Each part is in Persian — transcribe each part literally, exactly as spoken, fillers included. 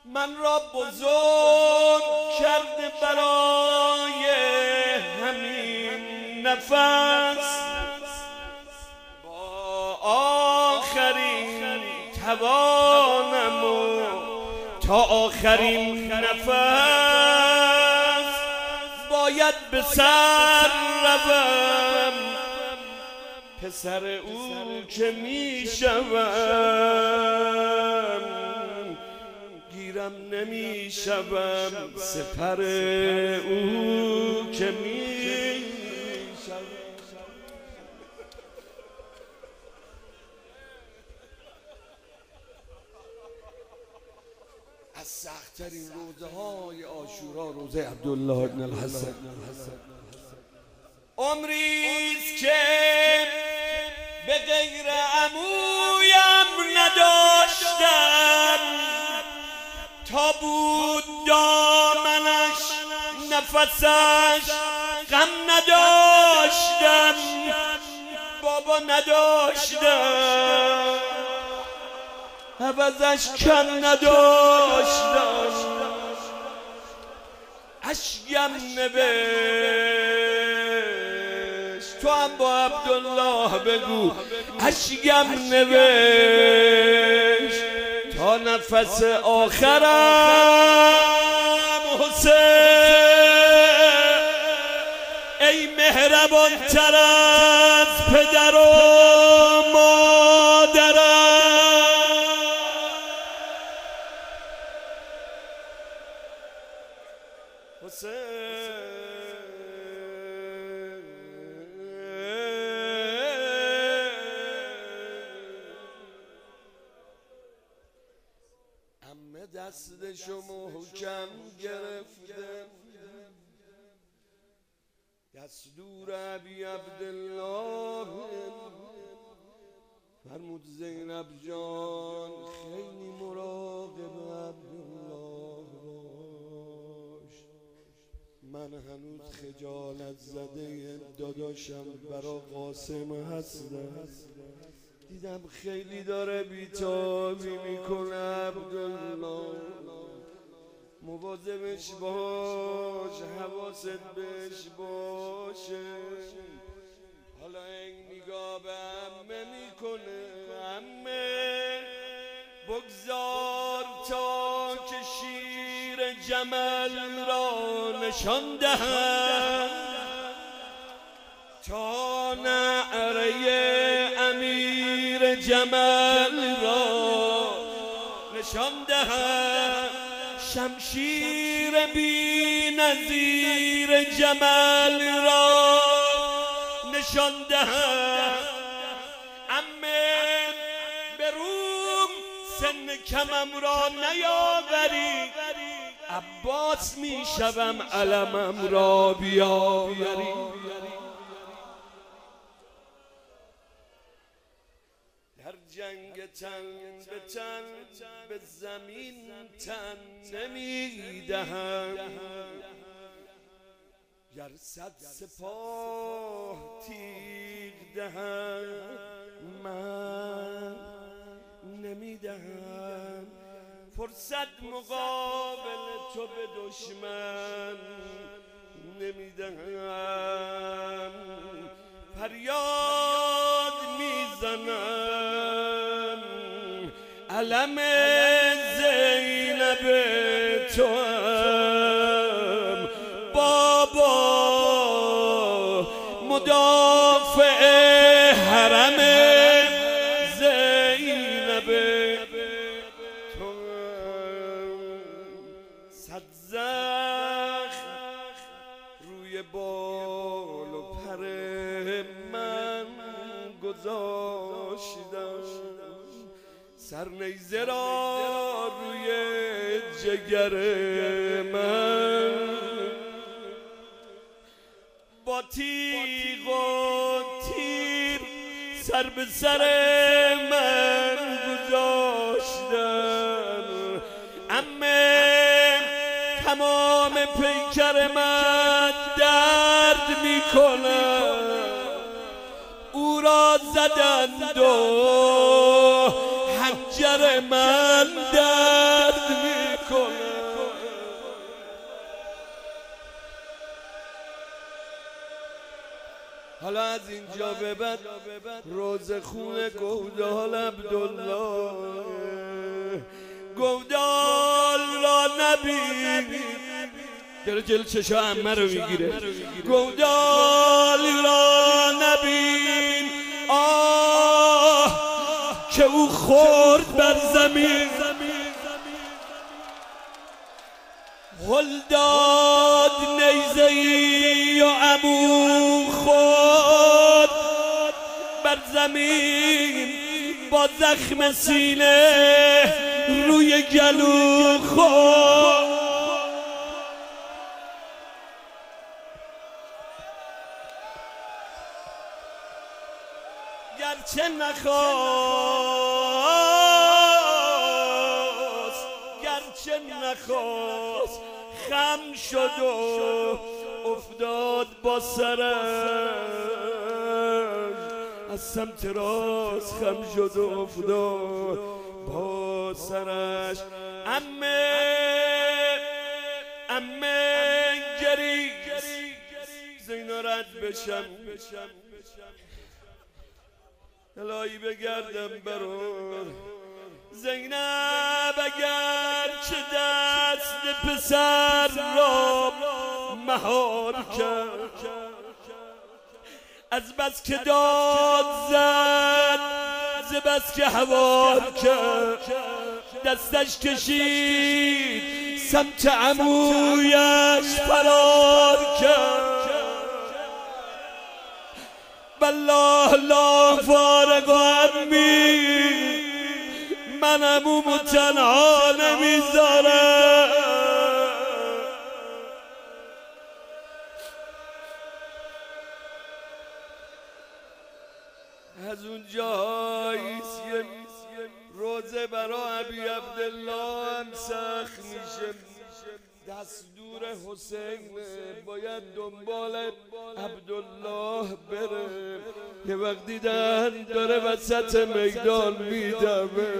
من را بزرگ کرده برای همین نفس، با آخرین توانم و تا آخرین نفس باید به سر روم، پسر او که می شوم گیرم نمی شوم، سپر او که می شوم. از سخت‌ترین روزه های عاشورا روزه عبدالله ابن الحسن. عمریست که به غیر عمویم نداشتم، تا بود دامنش نفسش غم نداشتم، بابا نداشتم عوضش کم نداشتم، اشکم نوشت. تو هم با عبدالله بگو اشکم نوشت تا نفس آخرم. حسین ای مهربان تر از پدر و مادرم، حسین عمه دستشو محکم گرفته، دستور ابی عبدالله فرمود زینب جان خیلی مراقب عبدالله باش، من هنوز خجالت زده داداشم برا قاسم هستم، دیدم خیلی داره بیتابی میکنه عبدالله، مواظبش باش، حواست بهش باشه. حالا این نگاه به عمه میکنه، عمه بگذار تا که شیر جمل را نشان دهم، تا نعره امیر جمل را نشان دهم، شمشیر بی نظیر جمل را نشان دهم. عمه به روم سن کمم را نیاوری، عباس می شوم علمم را بیاوری. در جنگ تن به تن به زمین تن نمی دهم، گر صد سپاه تیغ دهم من نمی دهم، فرصت مقابل تو به دشمن نمی دهم، فریاد میزنم علم زینب توام، بابا مدافع حرم زینب توام. صد زخم روی بال و پر من گذاشتم، سرنیزه را روی جگر من، با تیغ و تیر سر به سر من گذاشتن. عمه تمام پیکر من درد می کند، او را زدند و حنجر من درد می کند. حالا از اینجا به بعد روز خون گودال عبدالله، گودال را نبین، داره جل چشا عمه رو میگیره. گودال را نبین آه که او خورد بر زمین، هل داد نیزه‌ای و عمو خورد بر زمین، با زخم سینه روی گلو خورد. گرچه نخواست گرچه نخواست خم شد و افتاد با سرش، از سمت راست خم شد و افتاد با سرش. عمه عمه گریز زینا رد بشم، الهی بگردم برات زینب، اگر چه دست پسر را مهار کرد، از بس که داد زد ز بس که هوار کرد، دستش کشید سمت عمویش فرار کرد. بالله لا فارق عمی، من عمومو تنها نمیذارم. از اونجاییست یه روزه برا ابی عبدالله هم سخت میشه، دستور حسین باید دنبال عبدالله بره. یه وقت دیدن داره وسط میدان میدمه،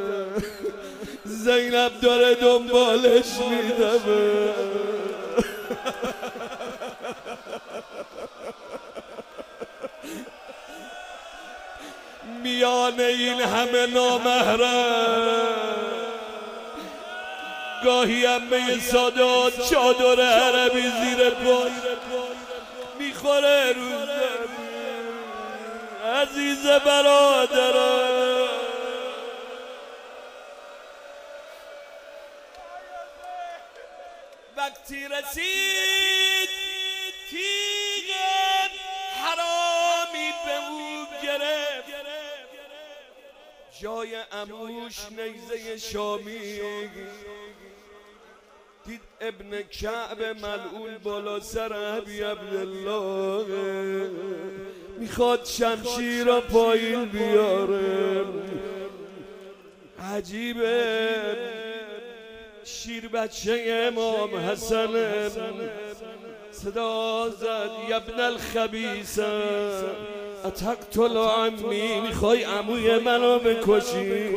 زینب داره دنبالش میدمه. میان این همه نامحرم گاهی عمه سادات چادر عربی زیر پای میخوره رو زمین. عزیز برادرم، وقتی رسید تیغ حرامی به او گرفت، جای عموش نیزه شامی، دید ابن کعب ملعون بالا سر ابی عبدالله، میخواد شمشیر را پایین بیاره. عجیبه شیر بچه امام حسن صدا زد یبن الخبیث اتقتل عمی، میخوای عموی منو بکشی؟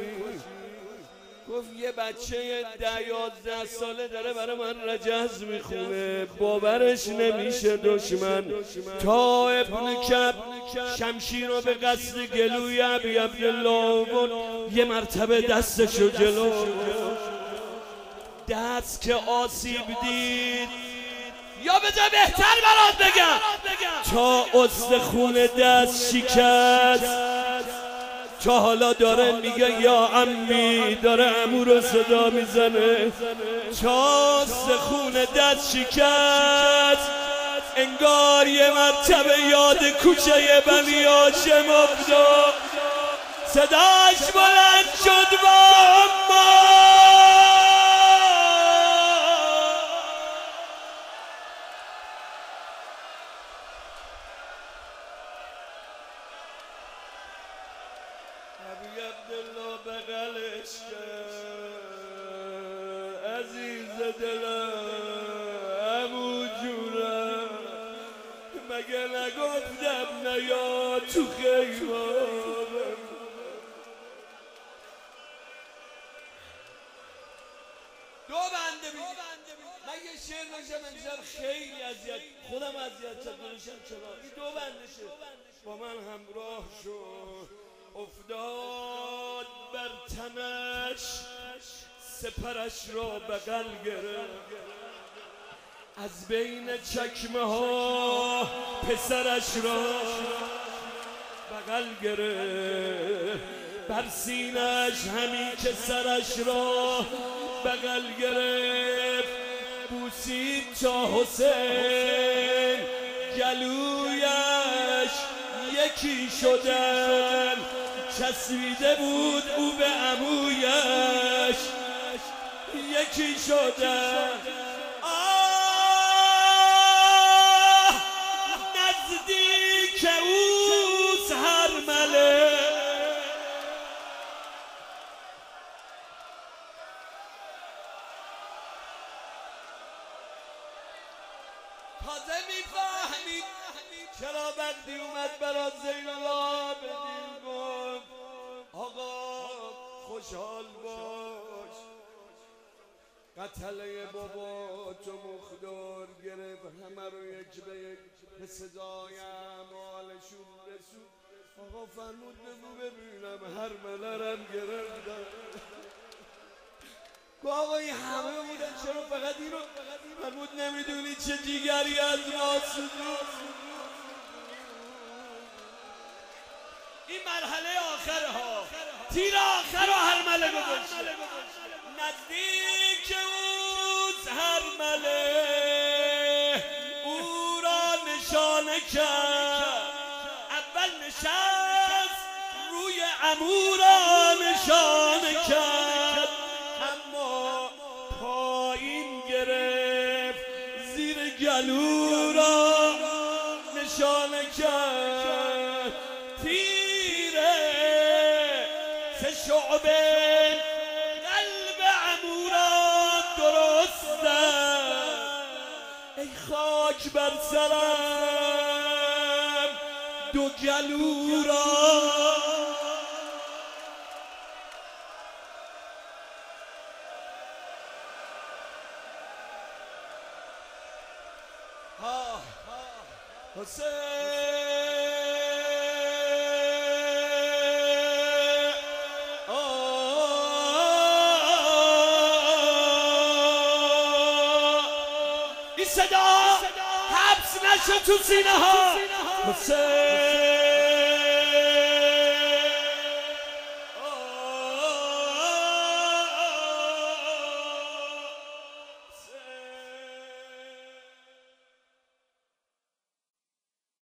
گفت یه بچه ده یازده ساله داره برای من رجز میخونه، باورش نمیشه دشمن. تا ابن کعب شمشیر رو به قصد گلوی ابی عبدالله بود، یه مرتبه دستشو جلو، دست که آسیب دید، یا بذار بهتر برات بگم، تا استخون دست شکست، تا حالا داره میگه یا عمی، داره عمو رو صدا میزنه، تا استخون دست شکست، انگار یه مرتبه یاد کوچه بنی هاشم افتاد، صداش بلند شد با اما ابی عبدالله بغلش کرد، عزیز دلم عمو جونم، مگه نگفتم نیا تو خیمانم؟ دو بنده بی من یه شعر نوشتم امشب خیلی اذیت خودم اذیت شد نوشتم چرا این دو بنده شد با من همراه شد افتاد بر تنش سپرش را بغل گرفت از بین چکمه ها پسرش را بغل گرفت بر سینش همین که سرش را بغل گرفت بوسید تا حسین گلویش یکی شدن چسبیده بود او به عمویش یکی شدن آه نزدیک اوست هر مله تازه میفهمید چرا وقتی اومد برات زین العابدین گفت آقا خوشحال باش قتله بابا تو مخدار گرفت همه رو یک به یک به صدای اعمالشون رسود آقا فرمود بگو ببینم هر ملرم گرفتن آقا این همه بودن چرا فقط اینو فرمود نمیدونی چه دیگری از ما سود این مرحله آخره ها تیر آخر رو هر مله گذاشت نزدیک اوست هر مله او را نشانه کرد اول نشست روی عمو را نشانه کرد اما پایین گرفت زیر گلو را نشانه کرد تیره سه شعبه قلب عمو را درست ای خاک بر سرم دو گلو را حسین این صدا حبس نشد تو سینه ها حسین